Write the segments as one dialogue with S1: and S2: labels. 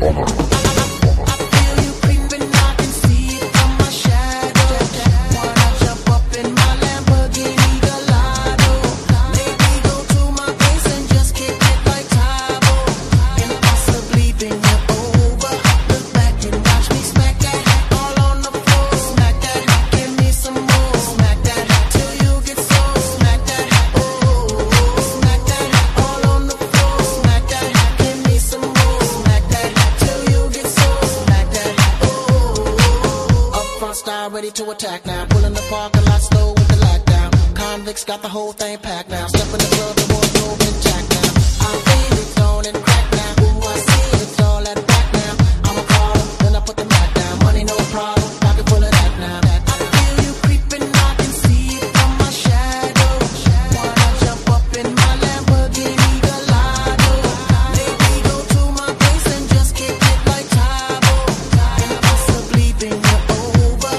S1: Ready to attack now. Pull in the parking lot slow with the lockdown. Convicts got the whole thing packed now. Step in the club, the wardrobe intact now. I feel it on and crack now. Ooh, I see it's all at the back now. I'm a caller, then I put the mat down. Money no problem, pocket full of that now. I feel you creeping, I can see it from my shadow. Wanna jump up in my Lamborghini Gallardo? Maybe go to my place and just kick it like Tybo. And possibly think you're over.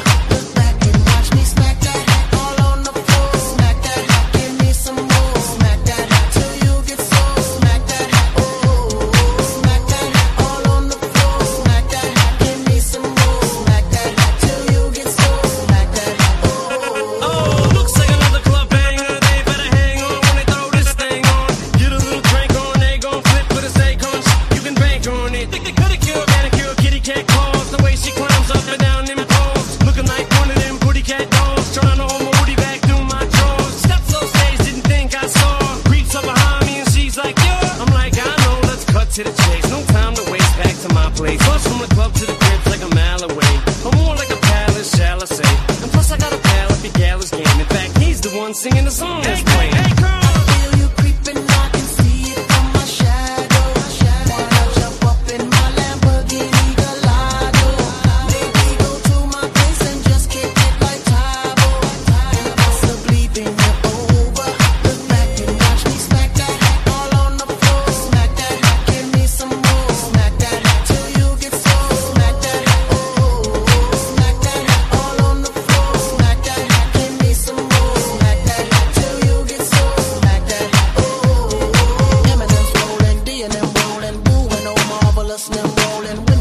S2: To the chase, no time to waste, back to my place. Bus from the club to the crib's like a mile away, or more like a palace, shall I say. And plus I got a pal if your gal is game. In fact, he's the one singing the song that's playing. Hey, girl.
S1: I feel you creeping, I can see it from my shadow. Wanna jump up in my Lamborghini Gallardo? Maybe go to my place and just kick it like Tybo. And possibly think you're over. Look back and watch me smack that all on the floor. Smack that. Some more, smack that till you get so. Smack that, oh, smack that all on the floor. Smack that, give me some more. Smack that till you get so. Smack that, oh. Eminem's rolling, D&M rolling, Boo and oh marvelous, them rolling.